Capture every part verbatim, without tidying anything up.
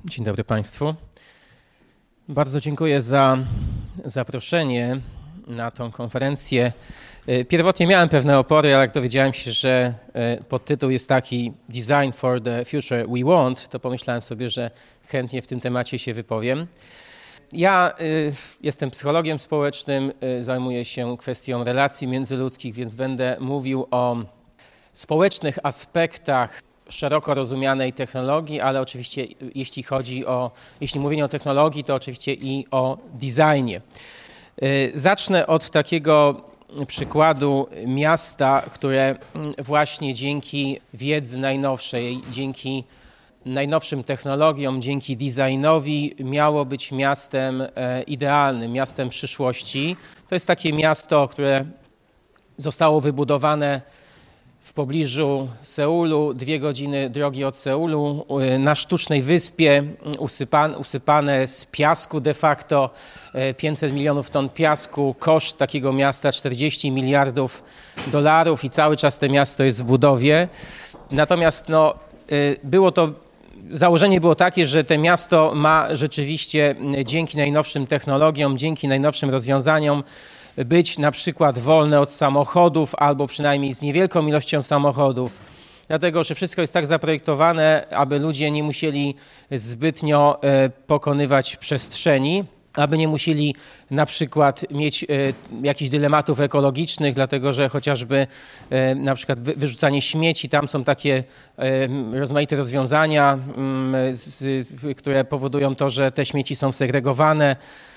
Dzień dobry Państwu. Bardzo dziękuję za zaproszenie na tą konferencję. Pierwotnie miałem pewne opory, ale jak dowiedziałem się, że podtytuł jest taki Design for the Future We Want, to pomyślałem sobie, że chętnie w tym temacie się wypowiem. Ja y, jestem psychologiem społecznym, y, zajmuję się kwestią relacji międzyludzkich, więc będę mówił o społecznych aspektach szeroko rozumianej technologii, ale oczywiście jeśli chodzi o, jeśli mówienie o technologii, to oczywiście i o designie. Y, zacznę od takiego przykładu miasta, które właśnie dzięki wiedzy najnowszej, dzięki najnowszym technologiom, dzięki designowi miało być miastem idealnym, miastem przyszłości. To jest takie miasto, które zostało wybudowane w pobliżu Seulu, dwie godziny drogi od Seulu, na sztucznej wyspie, usypane, usypane z piasku de facto, pięćset milionów ton piasku, koszt takiego miasta czterdzieści miliardów dolarów i cały czas to miasto jest w budowie. Natomiast no, było to, założenie było takie, że to miasto ma rzeczywiście dzięki najnowszym technologiom, dzięki najnowszym rozwiązaniom być na przykład wolne od samochodów albo przynajmniej z niewielką ilością samochodów, dlatego że wszystko jest tak zaprojektowane, aby ludzie nie musieli zbytnio pokonywać przestrzeni, aby nie musieli na przykład mieć jakichś dylematów ekologicznych, dlatego że chociażby na przykład wyrzucanie śmieci, tam są takie rozmaite rozwiązania, które powodują to, że te śmieci są segregowane.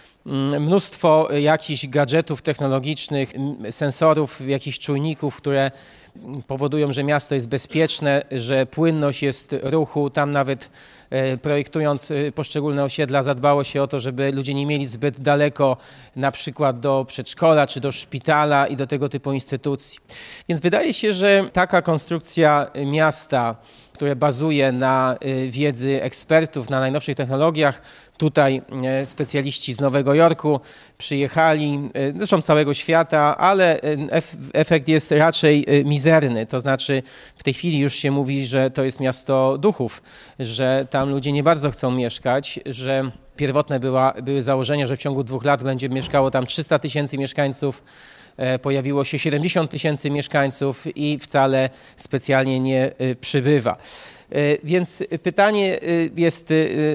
Mnóstwo jakichś gadżetów technologicznych, sensorów, jakichś czujników, które powodują, że miasto jest bezpieczne, że płynność jest ruchu. Tam nawet projektując poszczególne osiedla zadbało się o to, żeby ludzie nie mieli zbyt daleko na przykład do przedszkola czy do szpitala i do tego typu instytucji. Więc wydaje się, że taka konstrukcja miasta, które bazuje na wiedzy ekspertów, na najnowszych technologiach. Tutaj specjaliści z Nowego Jorku przyjechali, zresztą z całego świata, ale efekt jest raczej mizerny. To znaczy w tej chwili już się mówi, że to jest miasto duchów, że tam ludzie nie bardzo chcą mieszkać, że pierwotne była, były założenia, że w ciągu dwóch lat będzie mieszkało tam trzysta tysięcy mieszkańców. Pojawiło się siedemdziesiąt tysięcy mieszkańców i wcale specjalnie nie przybywa. Więc pytanie jest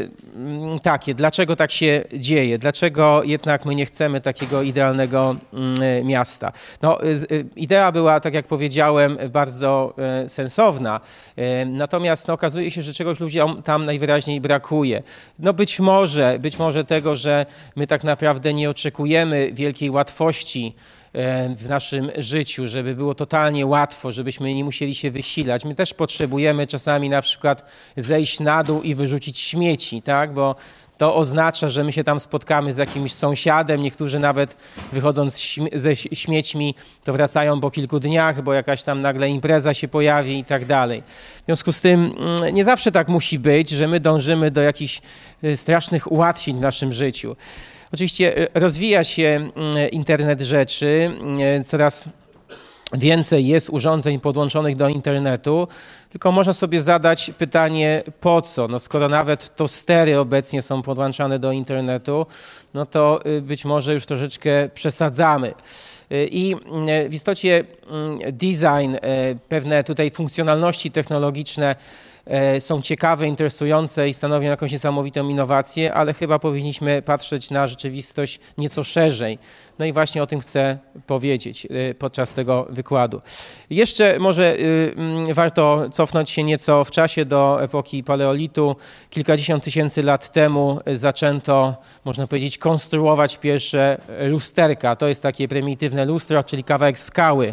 takie, dlaczego tak się dzieje? Dlaczego jednak my nie chcemy takiego idealnego miasta? No, idea była, tak jak powiedziałem, bardzo sensowna, natomiast no, okazuje się, że czegoś ludziom tam najwyraźniej brakuje. No być może, być może tego, że my tak naprawdę nie oczekujemy wielkiej łatwości w naszym życiu, żeby było totalnie łatwo, żebyśmy nie musieli się wysilać. My też potrzebujemy czasami na przykład zejść na dół i wyrzucić śmieci, tak? Bo to oznacza, że my się tam spotkamy z jakimś sąsiadem, niektórzy nawet wychodząc ze śmiećmi to wracają po kilku dniach, bo jakaś tam nagle impreza się pojawi i tak dalej. W związku z tym nie zawsze tak musi być, że my dążymy do jakichś strasznych ułatwień w naszym życiu. Oczywiście rozwija się internet rzeczy, coraz więcej jest urządzeń podłączonych do internetu, tylko można sobie zadać pytanie, po co? No skoro nawet tostery obecnie są podłączane do internetu, no to być może już troszeczkę przesadzamy. I w istocie design, pewne tutaj funkcjonalności technologiczne są ciekawe, interesujące i stanowią jakąś niesamowitą innowację, ale chyba powinniśmy patrzeć na rzeczywistość nieco szerzej. No i właśnie o tym chcę powiedzieć podczas tego wykładu. Jeszcze może warto cofnąć się nieco w czasie do epoki paleolitu. Kilkadziesiąt tysięcy lat temu zaczęto, można powiedzieć, konstruować pierwsze lusterka. To jest takie prymitywne lustro, czyli kawałek skały.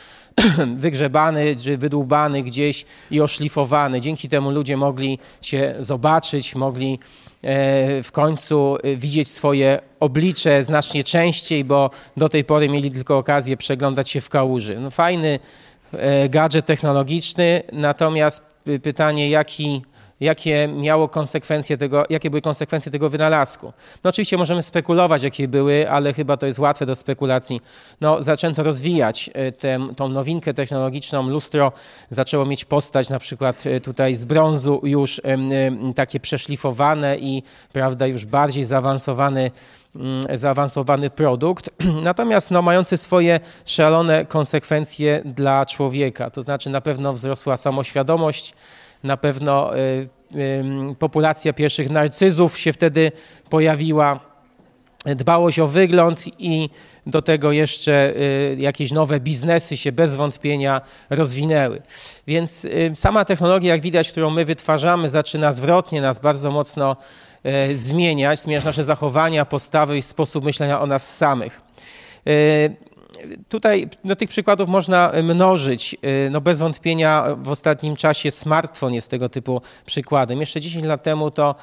Wygrzebany czy wydłubany gdzieś i oszlifowany. Dzięki temu ludzie mogli się zobaczyć, mogli w końcu widzieć swoje oblicze znacznie częściej, bo do tej pory mieli tylko okazję przeglądać się w kałuży. No, fajny gadżet technologiczny, natomiast pytanie, jaki jakie miało konsekwencje tego, jakie były konsekwencje tego wynalazku. No oczywiście możemy spekulować, jakie były, ale chyba to jest łatwe do spekulacji. No, zaczęto rozwijać tę, tą nowinkę technologiczną. Lustro zaczęło mieć postać na przykład tutaj z brązu już takie przeszlifowane i, prawda, już bardziej zaawansowany zaawansowany produkt, natomiast no, mający swoje szalone konsekwencje dla człowieka. To znaczy na pewno wzrosła samoświadomość, na pewno y, y, populacja pierwszych narcyzów się wtedy pojawiła, dbałość o wygląd i do tego jeszcze y, jakieś nowe biznesy się bez wątpienia rozwinęły. Więc y, sama technologia, jak widać, którą my wytwarzamy, zaczyna zwrotnie nas bardzo mocno y, zmieniać, zmieniać nasze zachowania, postawy i sposób myślenia o nas samych. Y, Tutaj no, tych przykładów można mnożyć. No, bez wątpienia w ostatnim czasie smartfon jest tego typu przykładem. Jeszcze dziesięć lat temu to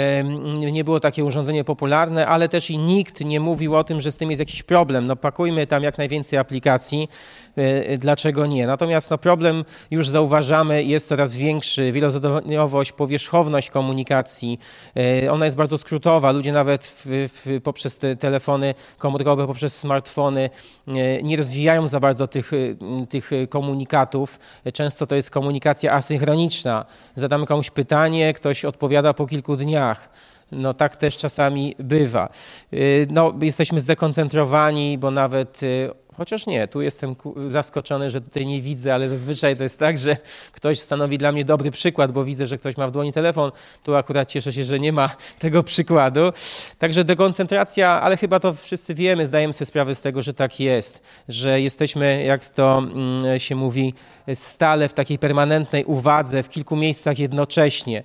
nie było takie urządzenie popularne, ale też i nikt nie mówił o tym, że z tym jest jakiś problem. No, pakujmy tam jak najwięcej aplikacji, dlaczego nie? Natomiast no, problem już zauważamy, jest coraz większy. Wielozadaniowość, powierzchowność komunikacji, ona jest bardzo skrótowa. Ludzie nawet w, w, poprzez te telefony komórkowe, poprzez smartfony nie rozwijają za bardzo tych, tych komunikatów. Często to jest komunikacja asynchroniczna. Zadamy komuś pytanie, ktoś odpowiada po kilku dniach. No tak też czasami bywa. No, jesteśmy zdekoncentrowani, bo nawet, chociaż nie, tu jestem zaskoczony, że tutaj nie widzę, ale zazwyczaj to jest tak, że ktoś stanowi dla mnie dobry przykład, bo widzę, że ktoś ma w dłoni telefon. Tu akurat cieszę się, że nie ma tego przykładu. Także dekoncentracja, ale chyba to wszyscy wiemy, zdajemy sobie sprawę z tego, że tak jest, że jesteśmy, jak to się mówi, stale w takiej permanentnej uwadze, w kilku miejscach jednocześnie.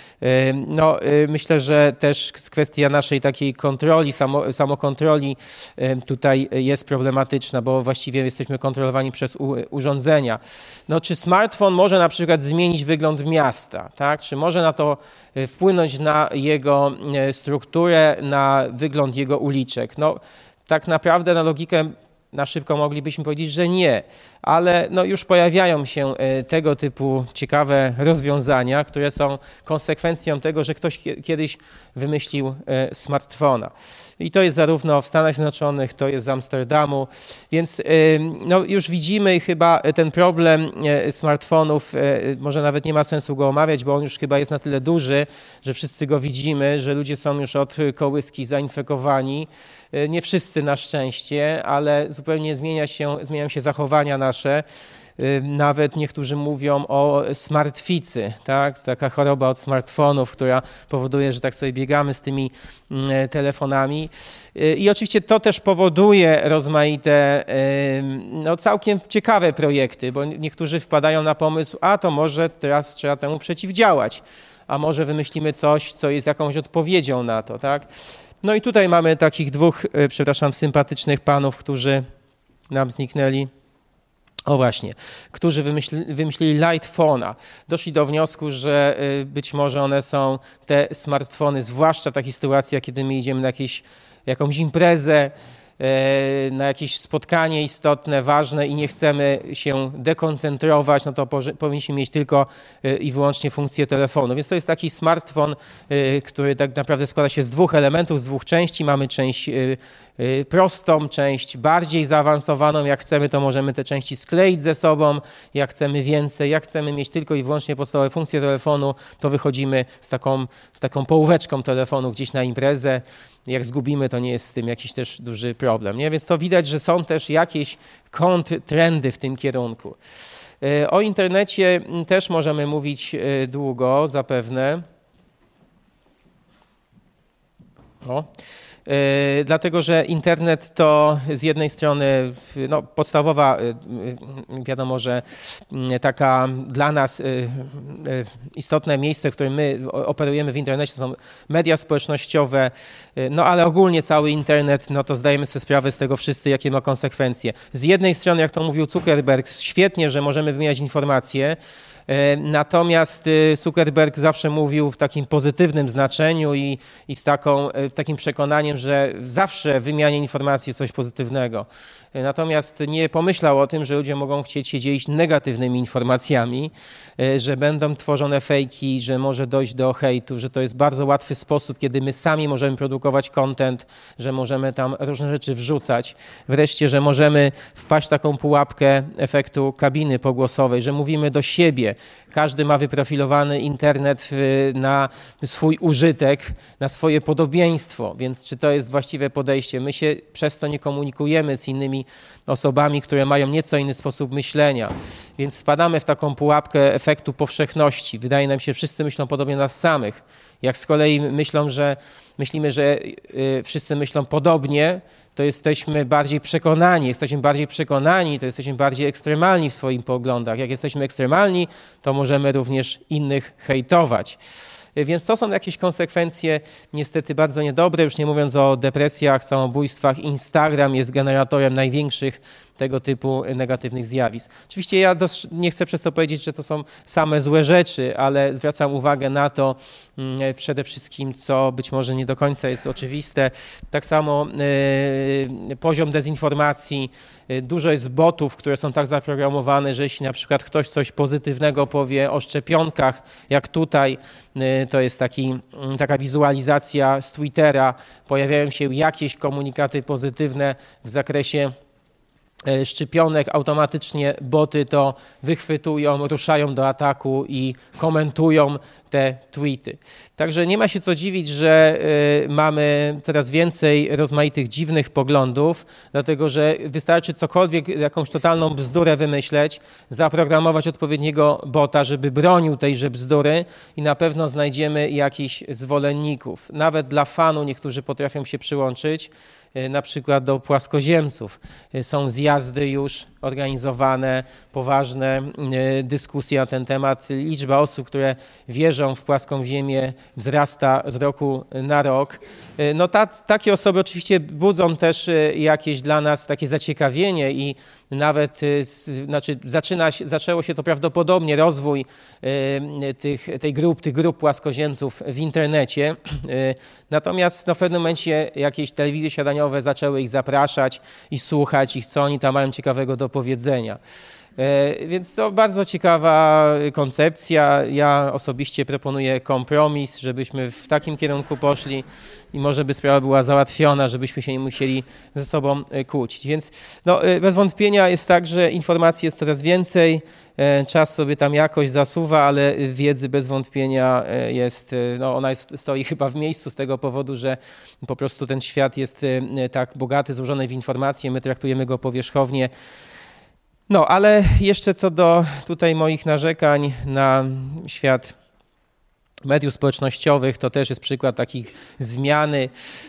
No, myślę, że też kwestia naszej takiej kontroli, samo, samokontroli tutaj jest problematyczna, bo właściwie jesteśmy kontrolowani przez u, urządzenia. No, czy smartfon może na przykład zmienić wygląd miasta, tak? Czy może na to wpłynąć na jego strukturę, na wygląd jego uliczek? No, tak naprawdę na logikę na szybko moglibyśmy powiedzieć, że nie, ale no już pojawiają się tego typu ciekawe rozwiązania, które są konsekwencją tego, że ktoś kiedyś wymyślił smartfona. I to jest zarówno w Stanach Zjednoczonych, to jest z Amsterdamu, więc no już widzimy chyba ten problem smartfonów, może nawet nie ma sensu go omawiać, bo on już chyba jest na tyle duży, że wszyscy go widzimy, że ludzie są już od kołyski zainfekowani. Nie wszyscy na szczęście, ale zupełnie zmienia się, zmieniają się zachowania nasze. Nawet niektórzy mówią o smartficy, tak? Taka choroba od smartfonów, która powoduje, że tak sobie biegamy z tymi telefonami. I oczywiście to też powoduje rozmaite, no całkiem ciekawe projekty, bo niektórzy wpadają na pomysł, a to może teraz trzeba temu przeciwdziałać, a może wymyślimy coś, co jest jakąś odpowiedzią na to, tak? No i tutaj mamy takich dwóch, przepraszam, sympatycznych panów, którzy nam zniknęli. O właśnie, którzy wymyśli, wymyślili Lightphone'a. Doszli do wniosku, że być może one są te smartfony, zwłaszcza w takich sytuacjach, kiedy my idziemy na jakieś, jakąś imprezę, na jakieś spotkanie istotne, ważne i nie chcemy się dekoncentrować, no to powinniśmy mieć tylko i wyłącznie funkcję telefonu. Więc to jest taki smartfon, który tak naprawdę składa się z dwóch elementów, z dwóch części. Mamy część prostą, część bardziej zaawansowaną. Jak chcemy, to możemy te części skleić ze sobą. Jak chcemy więcej, jak chcemy mieć tylko i wyłącznie podstawowe funkcje telefonu, to wychodzimy z taką, z taką połóweczką telefonu gdzieś na imprezę. Jak zgubimy, to nie jest z tym jakiś też duży problem. Nie? Więc to widać, że są też jakieś kontrtrendy w tym kierunku. O internecie też możemy mówić długo, zapewne. O. Dlatego, że internet to z jednej strony no, podstawowa, wiadomo, że taka dla nas istotne miejsce, w którym my operujemy w internecie, to są media społecznościowe, no ale ogólnie cały internet, no to zdajemy sobie sprawę z tego wszyscy, jakie ma konsekwencje. Z jednej strony, jak to mówił Zuckerberg, świetnie, że możemy wymieniać informacje, Natomiast Zuckerberg zawsze mówił w takim pozytywnym znaczeniu i, i z taką, takim przekonaniem, że zawsze w wymianie informacji jest coś pozytywnego. Natomiast nie pomyślał o tym, że ludzie mogą chcieć się dzielić negatywnymi informacjami, że będą tworzone fejki, że może dojść do hejtu, że to jest bardzo łatwy sposób, kiedy my sami możemy produkować content, że możemy tam różne rzeczy wrzucać. Wreszcie, że możemy wpaść w taką pułapkę efektu kabiny pogłosowej, że mówimy do siebie. Każdy ma wyprofilowany internet na swój użytek, na swoje podobieństwo, więc czy to jest właściwe podejście? My się przez to nie komunikujemy z innymi osobami, które mają nieco inny sposób myślenia, więc wpadamy w taką pułapkę efektu powszechności. Wydaje nam się, że wszyscy myślą podobnie nas samych. Jak z kolei myślą, że myślimy, że wszyscy myślą podobnie, to jesteśmy bardziej przekonani. Jesteśmy bardziej przekonani, to jesteśmy bardziej ekstremalni w swoich poglądach. Jak jesteśmy ekstremalni, to możemy również innych hejtować. Więc to są jakieś konsekwencje niestety bardzo niedobre, już nie mówiąc o depresjach, samobójstwach. Instagram jest generatorem największych tego typu negatywnych zjawisk. Oczywiście ja nie chcę przez to powiedzieć, że to są same złe rzeczy, ale zwracam uwagę na to przede wszystkim, co być może nie do końca jest oczywiste. Tak samo y, poziom dezinformacji. Dużo jest botów, które są tak zaprogramowane, że jeśli na przykład ktoś coś pozytywnego powie o szczepionkach, jak tutaj, y, to jest taki, taka wizualizacja z Twittera, pojawiają się jakieś komunikaty pozytywne w zakresie szczepionek, automatycznie boty to wychwytują, ruszają do ataku i komentują te tweety. Także nie ma się co dziwić, że y, mamy coraz więcej rozmaitych dziwnych poglądów, dlatego że wystarczy cokolwiek, jakąś totalną bzdurę wymyśleć, zaprogramować odpowiedniego bota, żeby bronił tejże bzdury i na pewno znajdziemy jakichś zwolenników. Nawet dla fanu niektórzy potrafią się przyłączyć, na przykład do płaskoziemców. Są zjazdy już organizowane, poważne dyskusje na ten temat. Liczba osób, które wierzą w płaską ziemię, wzrasta z roku na rok. No ta, takie osoby oczywiście budzą też jakieś dla nas takie zaciekawienie i nawet znaczy zaczyna się, zaczęło się to prawdopodobnie rozwój tych, tej grup, tych grup płaskoziemców w internecie. Natomiast no, w pewnym momencie jakieś telewizje śniadaniowe zaczęły ich zapraszać i słuchać ich, co oni tam mają ciekawego do powiedzenia. Więc to bardzo ciekawa koncepcja. Ja osobiście proponuję kompromis, żebyśmy w takim kierunku poszli i może by sprawa była załatwiona, żebyśmy się nie musieli ze sobą kłócić. Więc no, bez wątpienia jest tak, że informacji jest coraz więcej, czas sobie tam jakoś zasuwa, ale wiedzy bez wątpienia jest, no ona jest, stoi chyba w miejscu z tego powodu, że po prostu ten świat jest tak bogaty, złożony w informacje, my traktujemy go powierzchownie. No, ale jeszcze co do tutaj moich narzekań na świat mediów społecznościowych, to też jest przykład takich zmiany.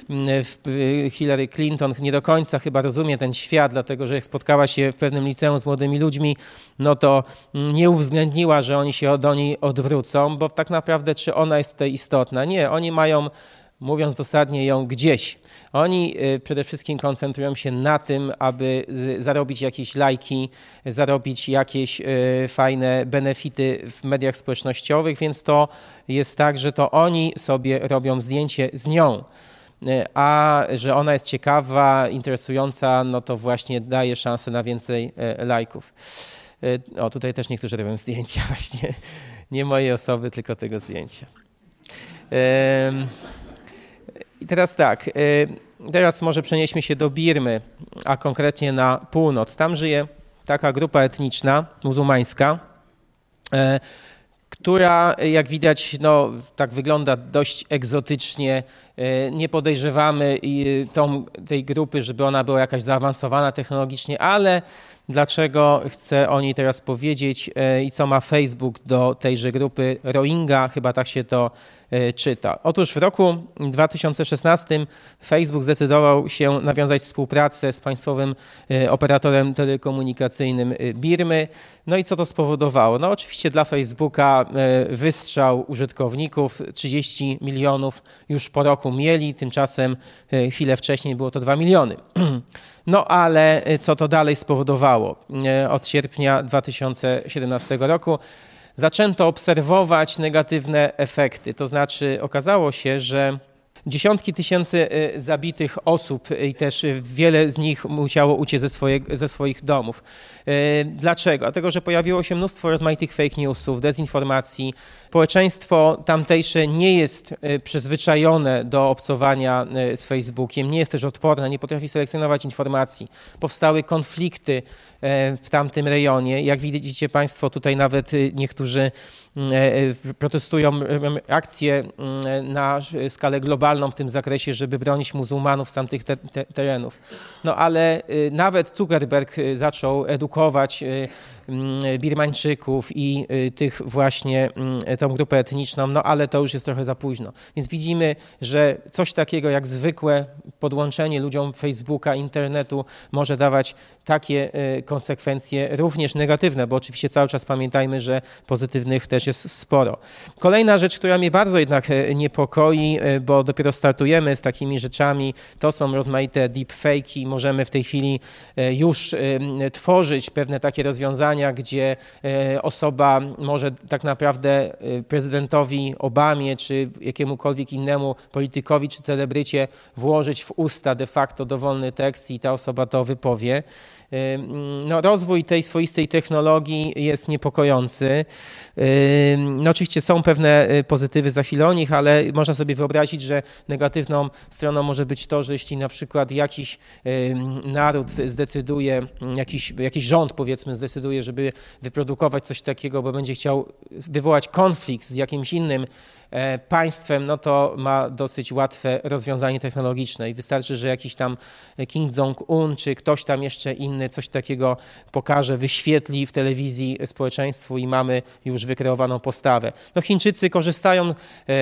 Hillary Clinton nie do końca chyba rozumie ten świat, dlatego że jak spotkała się w pewnym liceum z młodymi ludźmi, no to nie uwzględniła, że oni się do niej odwrócą, bo tak naprawdę czy ona jest tutaj istotna? Nie, oni mają, mówiąc dosadnie, ją gdzieś. Oni przede wszystkim koncentrują się na tym, aby zarobić jakieś lajki, zarobić jakieś fajne benefity w mediach społecznościowych, więc to jest tak, że to oni sobie robią zdjęcie z nią. A że ona jest ciekawa, interesująca, no to właśnie daje szansę na więcej lajków. O, tutaj też niektórzy robią zdjęcia właśnie. Nie mojej osoby, tylko tego zdjęcia. I teraz tak, teraz może przenieśmy się do Birmy, a konkretnie na północ. Tam żyje taka grupa etniczna, muzułmańska, która jak widać no, tak wygląda dość egzotycznie. Nie podejrzewamy tą, tej grupy, żeby ona była jakaś zaawansowana technologicznie, ale dlaczego chcę o niej teraz powiedzieć i co ma Facebook do tejże grupy Rohingya, chyba tak się to czyta. Otóż w roku dwa tysiące szesnastym Facebook zdecydował się nawiązać współpracę z państwowym operatorem telekomunikacyjnym Birmy. No i co to spowodowało? No oczywiście dla Facebooka wystrzał użytkowników, trzydzieści milionów już po roku mieli, tymczasem chwilę wcześniej było to dwa miliony. No ale co to dalej spowodowało? Od sierpnia dwa tysiące siedemnastego roku zaczęto obserwować negatywne efekty. To znaczy okazało się, że dziesiątki tysięcy zabitych osób i też wiele z nich musiało uciec ze, swoje, ze swoich domów. Dlaczego? Dlatego, że pojawiło się mnóstwo rozmaitych fake newsów, dezinformacji. Społeczeństwo tamtejsze nie jest przyzwyczajone do obcowania z Facebookiem, nie jest też odporne, nie potrafi selekcjonować informacji. Powstały konflikty w tamtym rejonie. Jak widzicie Państwo, tutaj nawet niektórzy protestują akcje na skalę globalną w tym zakresie, żeby bronić muzułmanów z tamtych te, te, terenów. No ale nawet Zuckerberg zaczął edukować Birmańczyków i tych właśnie, tą grupę etniczną, no ale to już jest trochę za późno. Więc widzimy, że coś takiego jak zwykłe podłączenie ludziom Facebooka, internetu może dawać takie konsekwencje również negatywne, bo oczywiście cały czas pamiętajmy, że pozytywnych też jest sporo. Kolejna rzecz, która mnie bardzo jednak niepokoi, bo dopiero startujemy z takimi rzeczami, to są rozmaite deepfake'i. Możemy w tej chwili już tworzyć pewne takie rozwiązania, gdzie osoba może tak naprawdę prezydentowi Obamie czy jakiemukolwiek innemu politykowi czy celebrycie włożyć w usta de facto dowolny tekst i ta osoba to wypowie. No, rozwój tej swoistej technologii jest niepokojący. No, oczywiście są pewne pozytywy, za chwilę o nich, ale można sobie wyobrazić, że negatywną stroną może być to, że jeśli na przykład jakiś naród zdecyduje, jakiś, jakiś rząd powiedzmy zdecyduje, żeby wyprodukować coś takiego, bo będzie chciał wywołać konflikt z jakimś innym państwem, no to ma dosyć łatwe rozwiązanie technologiczne i wystarczy, że jakiś tam Kim Jong-un czy ktoś tam jeszcze inny coś takiego pokaże, wyświetli w telewizji społeczeństwu i mamy już wykreowaną postawę. No Chińczycy korzystają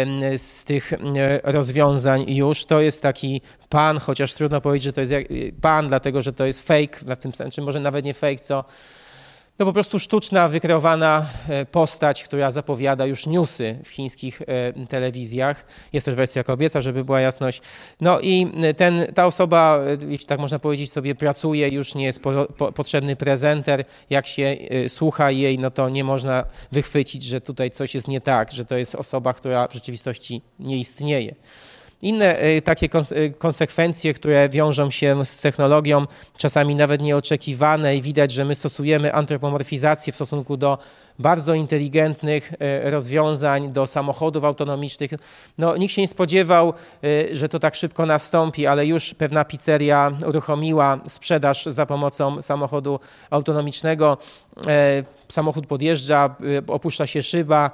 z tych rozwiązań już. To jest taki pan, chociaż trudno powiedzieć, że to jest pan, dlatego że to jest fake, w tym sensie może nawet nie fake, co no po prostu sztuczna, wykreowana postać, która zapowiada już newsy w chińskich telewizjach. Jest też wersja kobieca, żeby była jasność. No i ten, ta osoba, jeśli tak można powiedzieć, sobie pracuje, już nie jest po, po, potrzebny prezenter. Jak się słucha jej, no to nie można wychwycić, że tutaj coś jest nie tak, że to jest osoba, która w rzeczywistości nie istnieje. Inne takie konsekwencje, które wiążą się z technologią, czasami nawet nieoczekiwane i widać, że my stosujemy antropomorfizację w stosunku do bardzo inteligentnych rozwiązań, do samochodów autonomicznych. No, nikt się nie spodziewał, że to tak szybko nastąpi, ale już pewna pizzeria uruchomiła sprzedaż za pomocą samochodu autonomicznego. Samochód podjeżdża, opuszcza się szyba,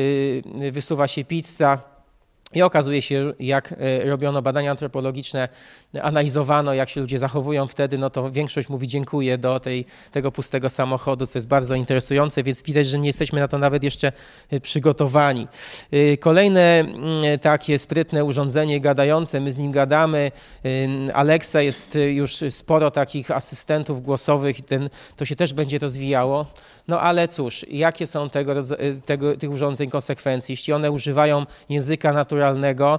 wysuwa się pizza. I okazuje się, jak robiono badania antropologiczne, analizowano, jak się ludzie zachowują wtedy, no to większość mówi dziękuję do tej, tego pustego samochodu, co jest bardzo interesujące, więc widać, że nie jesteśmy na to nawet jeszcze przygotowani. Kolejne takie sprytne urządzenie gadające, my z nim gadamy. Alexa, jest już sporo takich asystentów głosowych i ten, to się też będzie rozwijało. No ale cóż, jakie są tego, tego, tych urządzeń konsekwencje? Jeśli one używają języka naturalnego,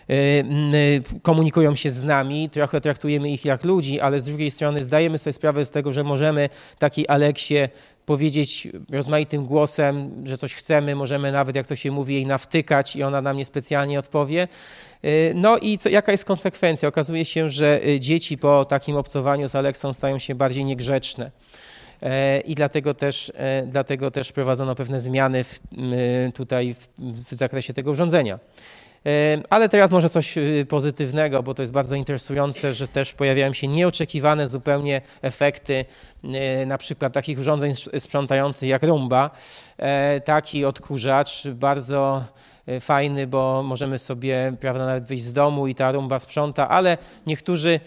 komunikują się z nami, trochę traktujemy ich jak ludzi, ale z drugiej strony zdajemy sobie sprawę z tego, że możemy takiej Aleksie powiedzieć rozmaitym głosem, że coś chcemy, możemy nawet, jak to się mówi, jej nawtykać i ona nam niespecjalnie odpowie. No i co, jaka jest konsekwencja? Okazuje się, że dzieci po takim obcowaniu z Aleksą stają się bardziej niegrzeczne. I dlatego też, dlatego też prowadzono pewne zmiany w, tutaj w, w zakresie tego urządzenia. Ale teraz może coś pozytywnego, bo to jest bardzo interesujące, że też pojawiają się nieoczekiwane zupełnie efekty, na przykład takich urządzeń sprzątających jak Roomba. Taki odkurzacz bardzo fajny, bo możemy sobie, prawda, nawet wyjść z domu i ta Roomba sprząta, ale niektórzy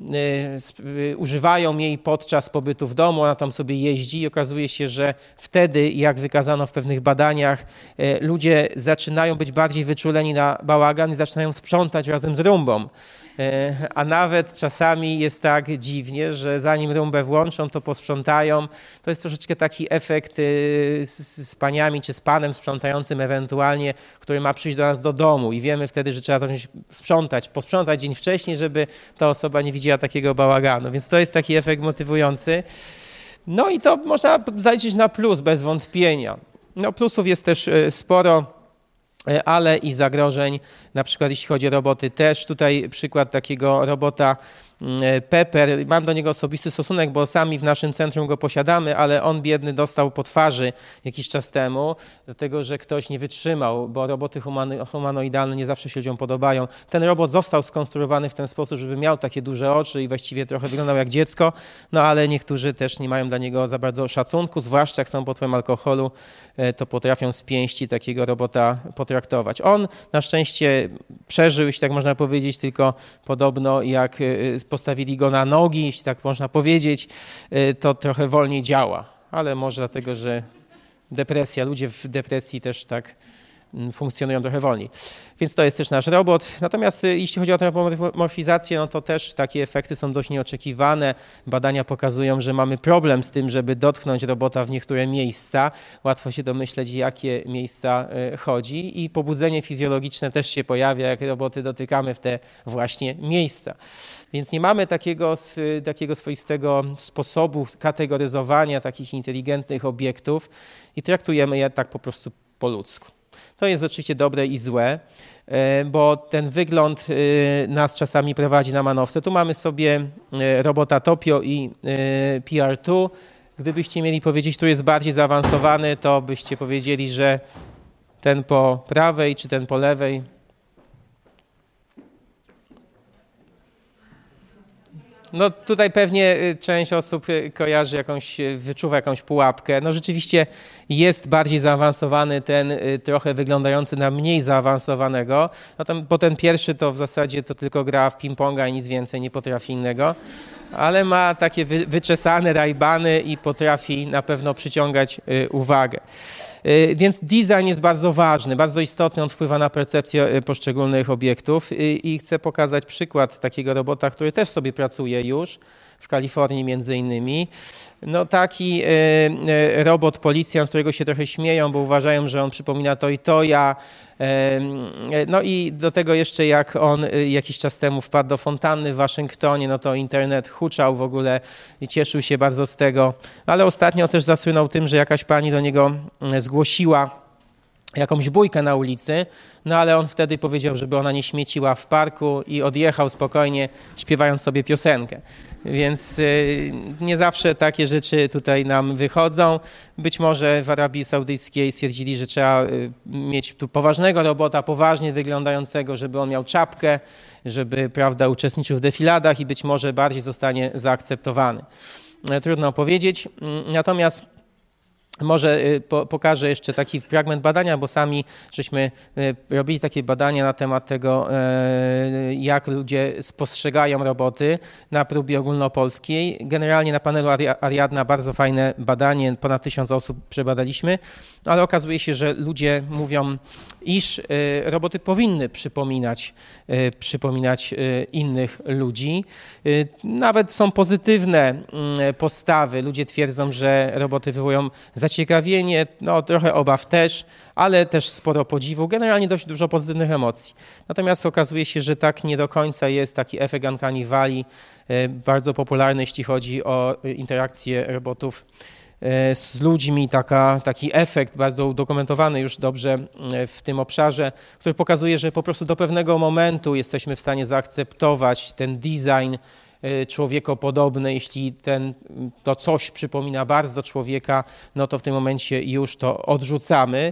y, używają jej podczas pobytu w domu, ona tam sobie jeździ i okazuje się, że wtedy, jak wykazano w pewnych badaniach, y, ludzie zaczynają być bardziej wyczuleni na bałagan i zaczynają sprzątać razem z Roombą. A nawet czasami jest tak dziwnie, że zanim Roombę włączą, to posprzątają. To jest troszeczkę taki efekt z, z paniami czy z panem sprzątającym ewentualnie, który ma przyjść do nas do domu i wiemy wtedy, że trzeba zacząć sprzątać, posprzątać dzień wcześniej, żeby ta osoba nie widziała takiego bałaganu. Więc to jest taki efekt motywujący. No i to można zaliczyć na plus bez wątpienia. No plusów jest też sporo, ale i zagrożeń, na przykład jeśli chodzi o roboty też. Tutaj przykład takiego robota Pepper. Mam do niego osobisty stosunek, bo sami w naszym centrum go posiadamy, ale on biedny dostał po twarzy jakiś czas temu, dlatego że ktoś nie wytrzymał, bo roboty humany, humanoidalne nie zawsze się ludziom podobają. Ten robot został skonstruowany w ten sposób, żeby miał takie duże oczy i właściwie trochę wyglądał jak dziecko, no ale niektórzy też nie mają dla niego za bardzo szacunku, zwłaszcza jak są pod wpływem alkoholu, to potrafią z pięści takiego robota potraktować. On na szczęście przeżył, jeśli tak można powiedzieć, tylko podobno jak postawili go na nogi, jeśli tak można powiedzieć, to trochę wolniej działa, ale może dlatego, że depresja, ludzie w depresji też tak funkcjonują trochę wolniej. Więc to jest też nasz robot. Natomiast jeśli chodzi o antropomorfizację, no to też takie efekty są dość nieoczekiwane. Badania pokazują, że mamy problem z tym, żeby dotknąć robota w niektóre miejsca. Łatwo się domyśleć, jakie miejsca chodzi i pobudzenie fizjologiczne też się pojawia, jak roboty dotykamy w te właśnie miejsca. Więc nie mamy takiego, takiego swoistego sposobu kategoryzowania takich inteligentnych obiektów i traktujemy je tak po prostu po ludzku. To jest oczywiście dobre i złe, bo ten wygląd nas czasami prowadzi na manowce. Tu mamy sobie robota Topio i P R dwa. Gdybyście mieli powiedzieć, który jest bardziej zaawansowany, to byście powiedzieli, że ten po prawej czy ten po lewej. No tutaj pewnie część osób kojarzy jakąś, wyczuwa jakąś pułapkę. No rzeczywiście jest bardziej zaawansowany ten trochę wyglądający na mniej zaawansowanego, no tam, bo ten pierwszy to w zasadzie to tylko gra w ping-ponga i nic więcej, nie potrafi innego, ale ma takie wy, wyczesane rajbany i potrafi na pewno przyciągać uwagę. Więc design jest bardzo ważny, bardzo istotny, on wpływa na percepcję poszczególnych obiektów i chcę pokazać przykład takiego robota, który też sobie pracuje już w Kalifornii między innymi. No taki robot policjant, z którego się trochę śmieją, bo uważają, że on przypomina to i to ja. No i do tego jeszcze jak on jakiś czas temu wpadł do fontanny w Waszyngtonie, no to internet huczał w ogóle i cieszył się bardzo z tego. Ale ostatnio też zasłynął tym, że jakaś pani do niego zgłosiła jakąś bójkę na ulicy, no ale on wtedy powiedział, żeby ona nie śmieciła w parku i odjechał spokojnie, śpiewając sobie piosenkę. Więc y, nie zawsze takie rzeczy tutaj nam wychodzą. Być może w Arabii Saudyjskiej stwierdzili, że trzeba y, mieć tu poważnego robota, poważnie wyglądającego, żeby on miał czapkę, żeby, prawda, uczestniczył w defiladach i być może bardziej zostanie zaakceptowany. Trudno powiedzieć. Natomiast może po, pokażę jeszcze taki fragment badania, bo sami żeśmy robili takie badania na temat tego, jak ludzie spostrzegają roboty na próbie ogólnopolskiej. Generalnie na panelu Ariadna bardzo fajne badanie, ponad tysiąc osób przebadaliśmy, ale okazuje się, że ludzie mówią, iż roboty powinny przypominać, przypominać innych ludzi. Nawet są pozytywne postawy. Ludzie twierdzą, że roboty wywołują zaciekawienie, no trochę obaw też, ale też sporo podziwu, generalnie dość dużo pozytywnych emocji. Natomiast okazuje się, że tak nie do końca jest taki efekt Uncanny Valley, bardzo popularny, jeśli chodzi o interakcję robotów z ludźmi, taka, taki efekt bardzo udokumentowany już dobrze w tym obszarze, który pokazuje, że po prostu do pewnego momentu jesteśmy w stanie zaakceptować ten design człowiekopodobny, jeśli ten, to coś przypomina bardzo człowieka, no to w tym momencie już to odrzucamy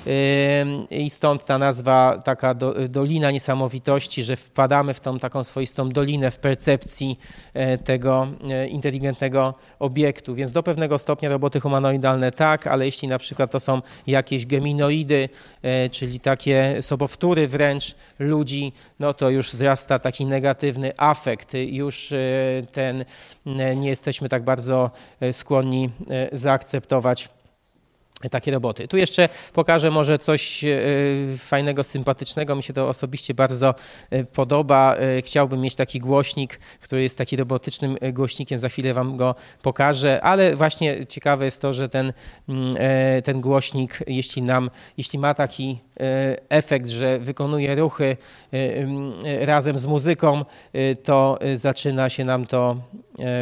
i stąd ta nazwa taka do, Dolina Niesamowitości, że wpadamy w tą taką swoistą dolinę w percepcji tego inteligentnego obiektu, więc do pewnego stopnia roboty humanoidalne tak, ale jeśli na przykład to są jakieś geminoidy, czyli takie sobowtóry wręcz ludzi, no to już wzrasta taki negatywny afekt, już ten, nie jesteśmy tak bardzo skłonni zaakceptować takie roboty. Tu jeszcze pokażę może coś fajnego, sympatycznego. Mi się to osobiście bardzo podoba. Chciałbym mieć taki głośnik, który jest taki robotycznym głośnikiem. Za chwilę wam go pokażę, ale właśnie ciekawe jest to, że ten, ten głośnik, jeśli nam, jeśli ma taki efekt, że wykonuje ruchy razem z muzyką, to zaczyna się nam to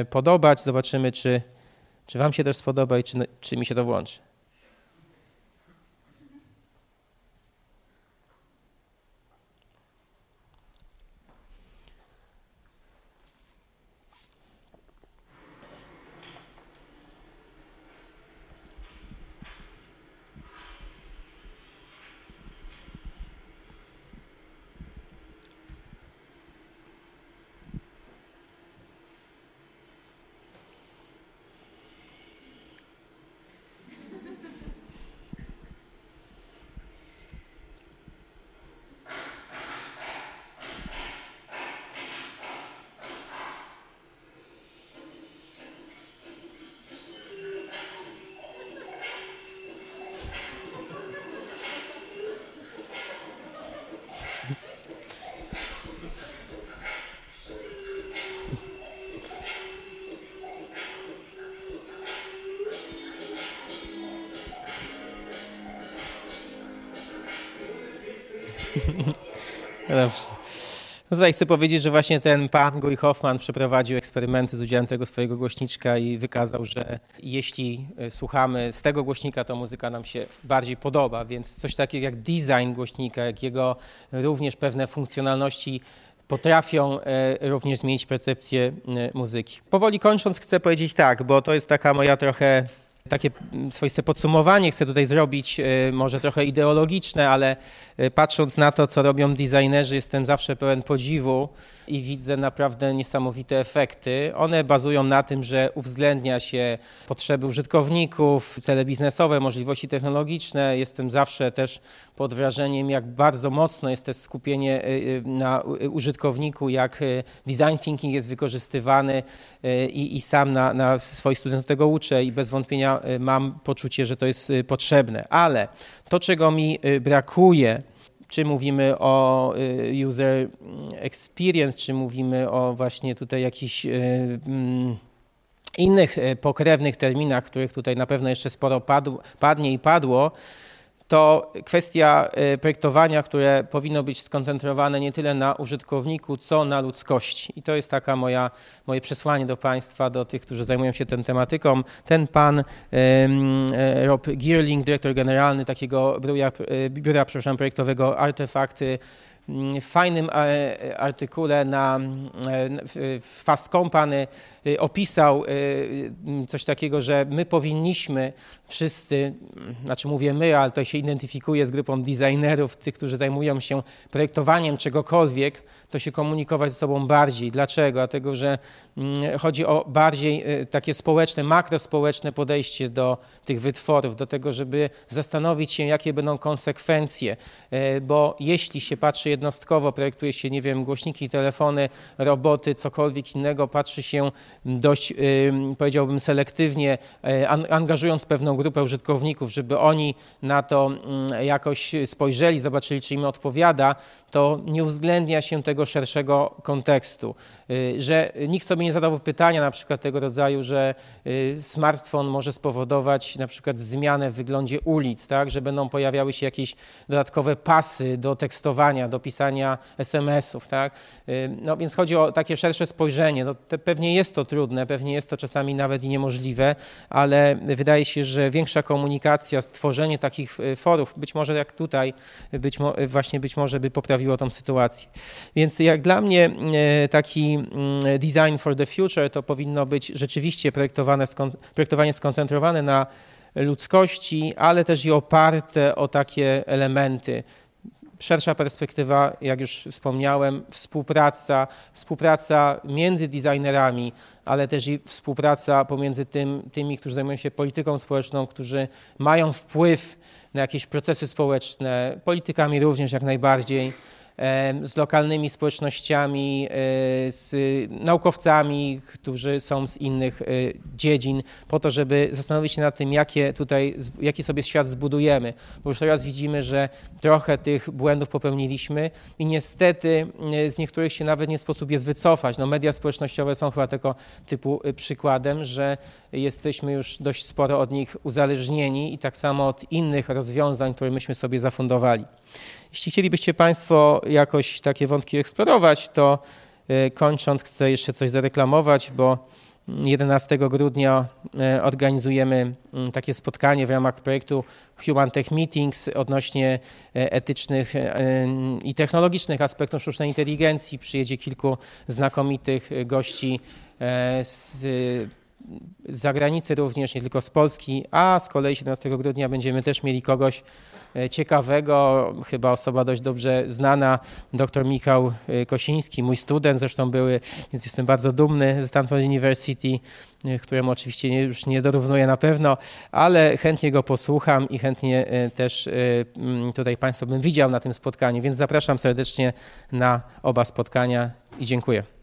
podobać. Zobaczymy, czy, czy wam się też spodoba i czy, czy mi się to włączy. Dobrze. No tutaj chcę powiedzieć, że właśnie ten pan Guy Hoffman przeprowadził eksperymenty z udziałem tego swojego głośniczka i wykazał, że jeśli słuchamy z tego głośnika, to muzyka nam się bardziej podoba, więc coś takiego jak design głośnika, jak jego również pewne funkcjonalności potrafią również zmienić percepcję muzyki. Powoli kończąc chcę powiedzieć tak, bo to jest taka moja trochę takie swoiste podsumowanie chcę tutaj zrobić, może trochę ideologiczne, ale patrząc na to, co robią designerzy, jestem zawsze pełen podziwu i widzę naprawdę niesamowite efekty. One bazują na tym, że uwzględnia się potrzeby użytkowników, cele biznesowe, możliwości technologiczne. Jestem zawsze też pod wrażeniem, jak bardzo mocno jest to skupienie na użytkowniku, jak design thinking jest wykorzystywany i, i sam na, na swoich studentów tego uczę i bez wątpienia mam poczucie, że to jest potrzebne. Ale to, czego mi brakuje, czy mówimy o user experience, czy mówimy o właśnie tutaj jakichś innych pokrewnych terminach, których tutaj na pewno jeszcze sporo padł, padnie i padło, to kwestia projektowania, które powinno być skoncentrowane nie tyle na użytkowniku, co na ludzkości. I to jest taka moja, moje przesłanie do Państwa, do tych, którzy zajmują się tą tematyką. Ten pan Rob Girling, dyrektor generalny takiego biura, biura przepraszam, projektowego Artefakty, w fajnym artykule na Fast Company opisał coś takiego, że my powinniśmy wszyscy, znaczy mówię my, ale to się identyfikuje z grupą designerów, tych, którzy zajmują się projektowaniem czegokolwiek, to się komunikować ze sobą bardziej. Dlaczego? Dlatego, że chodzi o bardziej takie społeczne, makrospołeczne podejście do tych wytworów, do tego, żeby zastanowić się, jakie będą konsekwencje, bo jeśli się patrzy jednostkowo, projektuje się, nie wiem, głośniki, telefony, roboty, cokolwiek innego, patrzy się dość, powiedziałbym, selektywnie, angażując pewną grupę użytkowników, żeby oni na to jakoś spojrzeli, zobaczyli, czy im odpowiada, to nie uwzględnia się tego szerszego kontekstu, że nikt sobie nie zadał pytania na przykład tego rodzaju, że smartfon może spowodować na przykład zmianę w wyglądzie ulic, tak, że będą pojawiały się jakieś dodatkowe pasy do tekstowania, do pisania es em esów, tak, no więc chodzi o takie szersze spojrzenie, no, te, pewnie jest to trudne, pewnie jest to czasami nawet i niemożliwe, ale wydaje się, że większa komunikacja, stworzenie takich forów, być może jak tutaj, być mo- właśnie być może by poprawiło tą sytuację. Więc jak dla mnie taki design for the future to powinno być rzeczywiście projektowane, projektowanie skoncentrowane na ludzkości, ale też i oparte o takie elementy. Szersza perspektywa, jak już wspomniałem, współpraca, współpraca między designerami, ale też i współpraca pomiędzy tym, tymi, którzy zajmują się polityką społeczną, którzy mają wpływ na jakieś procesy społeczne, politykami również jak najbardziej, z lokalnymi społecznościami, z naukowcami, którzy są z innych dziedzin, po to, żeby zastanowić się nad tym, jakie tutaj, jaki sobie świat zbudujemy. Bo już teraz widzimy, że trochę tych błędów popełniliśmy i niestety z niektórych się nawet nie sposób jest wycofać. No, media społecznościowe są chyba tego typu przykładem, że jesteśmy już dość sporo od nich uzależnieni i tak samo od innych rozwiązań, które myśmy sobie zafundowali. Jeśli chcielibyście Państwo jakoś takie wątki eksplorować, to kończąc chcę jeszcze coś zareklamować, bo jedenastego grudnia organizujemy takie spotkanie w ramach projektu Human Tech Meetings odnośnie etycznych i technologicznych aspektów sztucznej inteligencji. Przyjedzie kilku znakomitych gości z z zagranicy również, nie tylko z Polski, a z kolei siedemnastego grudnia będziemy też mieli kogoś ciekawego, chyba osoba dość dobrze znana, dr Michał Kosiński, mój student zresztą były, więc jestem bardzo dumny ze Stanford University, któremu oczywiście nie, już nie dorównuję na pewno, ale chętnie go posłucham i chętnie też tutaj Państwa bym widział na tym spotkaniu, więc zapraszam serdecznie na oba spotkania i dziękuję.